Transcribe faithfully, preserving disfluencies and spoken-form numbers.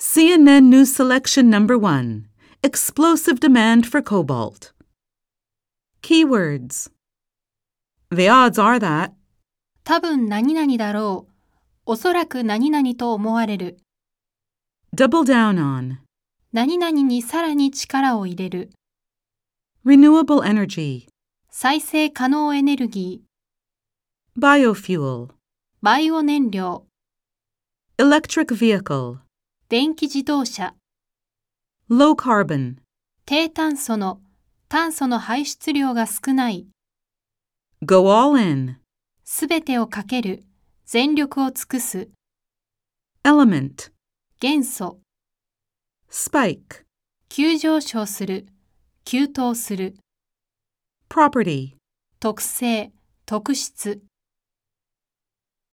C N N News Selection Number one. Explosive demand for cobalt. Keywords. The odds are that 多分何々だろう。おそらく何々と思われる。 double down on, 何々にさらに力を入れる。 renewable energy, 再生可能エネルギー。 biofuel, バイオ燃料。 electric vehicle, 電気自動車。 low carbon, 低炭素の、炭素の排出量が少ない。 go all in, すべてをかける。全力を尽くす。 element, 元素。 spike, 急上昇する。急騰する。 property. 特性、特質。